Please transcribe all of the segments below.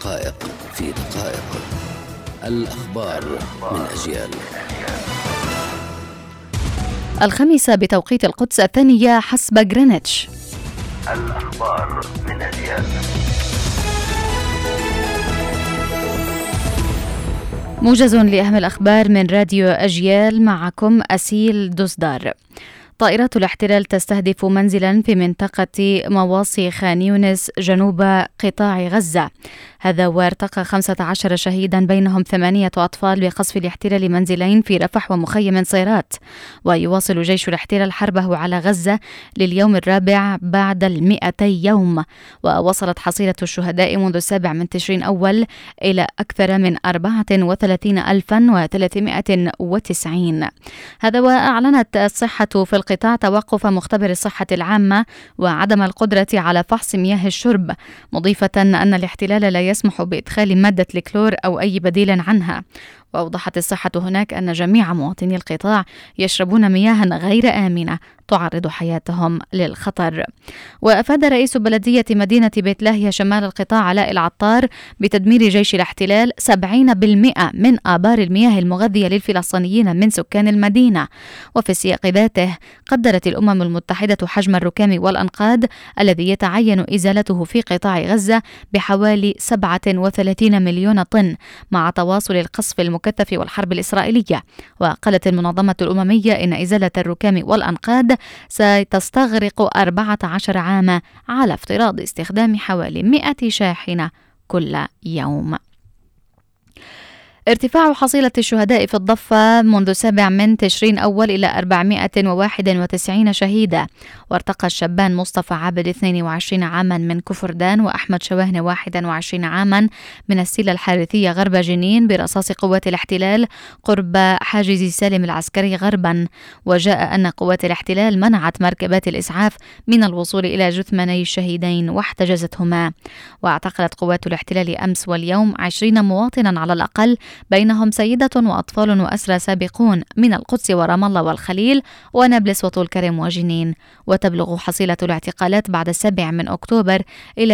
دقائق في دقائق. الأخبار من أجيال. 5 بتوقيت القدس، 2 حسب غرينتش. الأخبار من أجيال. موجز لأهم الأخبار من راديو أجيال، معكم أسيل دوزدار. طائرات الاحتلال تستهدف منزلا في منطقة مواصي خان يونس جنوب قطاع غزة. هذا وارتقى 15 شهيدا بينهم 8 أطفال بقصف الاحتلال منزلين في رفح ومخيم صيرات. ويواصل جيش الاحتلال حربه على غزة لليوم الرابع بعد 200 يوم. ووصلت حصيلة الشهداء منذ 7 من تشرين أول إلى أكثر من 34,390. هذا وأعلنت الصحة في القطاع توقف مختبر الصحة العامة وعدم القدرة على فحص مياه الشرب، مضيفة أن الاحتلال لا يسمح بإدخال مادة الكلور أو أي بديل عنها. وأوضحت الصحة هناك أن جميع مواطني القطاع يشربون مياه غير آمنة تعرض حياتهم للخطر. وأفاد رئيس بلدية مدينة بيت لاهيا شمال القطاع علاء العطار بتدمير جيش الاحتلال 70% من آبار المياه المغذية للفلسطينيين من سكان المدينة. وفي السياق ذاته قدرت الأمم المتحدة حجم الركام والأنقاض الذي يتعين إزالته في قطاع غزة بحوالي 37 مليون طن مع تواصل القصف المكثف والحرب الإسرائيلية. وقالت المنظمة الأممية إن إزالة الركام والأنقاض ستستغرق 14 عاما على افتراض استخدام حوالي 100 شاحنة كل يوم. ارتفاع حصيلة الشهداء في الضفة منذ 7 من تشرين أول إلى 491 شهيدا. وارتقى الشابان مصطفى عابد 22 عاما من كفردان وأحمد شواهن 21 عاما من السيلة الحارثية غرب جنين برصاص قوات الاحتلال قرب حاجز سالم العسكري غربا. وجاء أن قوات الاحتلال منعت مركبات الإسعاف من الوصول إلى جثماني الشهيدين واحتجزتهما. واعتقلت قوات الاحتلال أمس واليوم 20 مواطنا على الأقل، بينهم سيدة وأطفال وأسرى سابقون من القدس ورام الله والخليل ونابلس وطول كرم وجنين. وتبلغ حصيلة الاعتقالات بعد 7 من أكتوبر إلى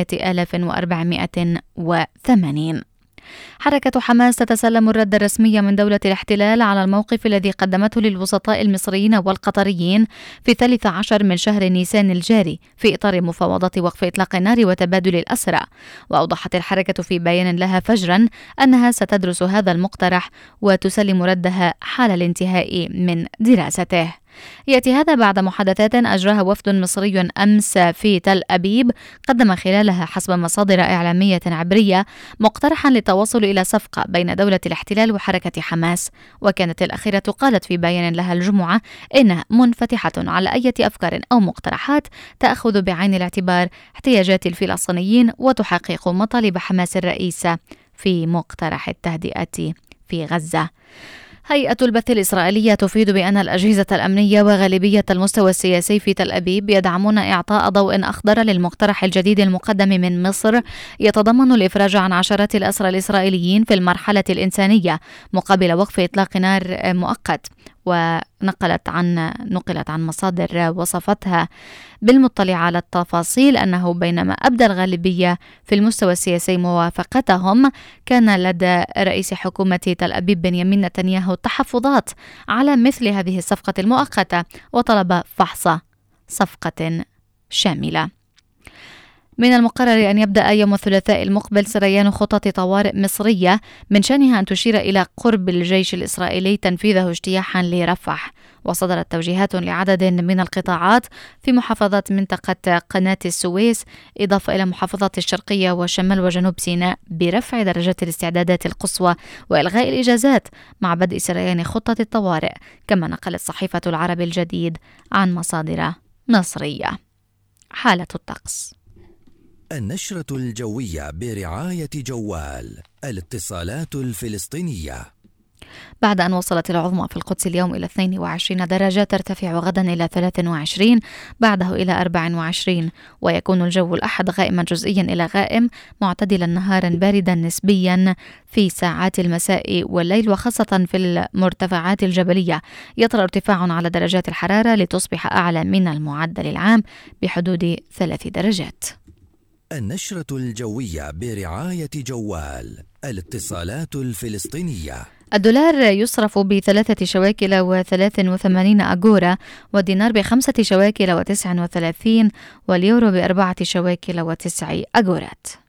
8480. حركة حماس تتسلم الرد الرسمي من دولة الاحتلال على الموقف الذي قدمته للوسطاء المصريين والقطريين في 13 من شهر نيسان الجاري في إطار مفاوضات وقف إطلاق النار وتبادل الأسرى. وأوضحت الحركة في بيان لها فجرا أنها ستدرس هذا المقترح وتسلم ردها حال الانتهاء من دراسته. يأتي هذا بعد محادثات أجراها وفد مصري أمس في تل أبيب قدم خلالها حسب مصادر إعلامية عبرية مقترحا للتوصل إلى صفقة بين دولة الاحتلال وحركة حماس. وكانت الأخيرة قالت في بيان لها الجمعة إنها منفتحة على أي أفكار أو مقترحات تأخذ بعين الاعتبار احتياجات الفلسطينيين وتحقق مطالب حماس الرئيسة في مقترح التهدئة في غزة. هيئة البث الإسرائيلية تفيد بأن الأجهزة الأمنية وغالبية المستوى السياسي في تل أبيب يدعمون إعطاء ضوء أخضر للمقترح الجديد المقدم من مصر يتضمن الإفراج عن عشرات الأسرى الإسرائيليين في المرحلة الإنسانية مقابل وقف إطلاق نار مؤقت. ونقلت عن مصادر وصفتها بالمطلع على التفاصيل أنه بينما أبدى الغالبية في المستوى السياسي موافقتهم، كان لدى رئيس حكومة تل أبيب بنيامين نتنياهو التحفظات على مثل هذه الصفقة المؤقتة وطلب فحص صفقة شاملة. من المقرر أن يبدأ يوم الثلاثاء المقبل سريان خطط طوارئ مصرية من شأنها أن تشير إلى قرب الجيش الإسرائيلي تنفيذه اجتياحا لرفح. وصدرت توجيهات لعدد من القطاعات في محافظات منطقة قناة السويس إضافة إلى محافظات الشرقية وشمال وجنوب سيناء برفع درجات الاستعدادات القصوى وإلغاء الإجازات مع بدء سريان خطة الطوارئ. كما نقلت صحيفة العرب الجديد عن مصادر مصرية. حالة الطقس. النشرة الجوية برعاية جوال الاتصالات الفلسطينية. بعد أن وصلت العظمى في القدس اليوم إلى 22 درجة، ترتفع غدا إلى 23، بعده إلى 24، ويكون الجو الأحد غائما جزئيا إلى غائم، معتدلا نهارا باردا نسبيا في ساعات المساء والليل، وخاصة في المرتفعات الجبلية يطرأ ارتفاع على درجات الحرارة لتصبح أعلى من المعدل العام بحدود 3 درجات. النشرة الجوية برعاية جوال الاتصالات الفلسطينية. الدولار يصرف ب3 شواكل و83 أجورا، والدينار ب5 شواكل و39، واليورو ب4 شواكل و9 أجورات.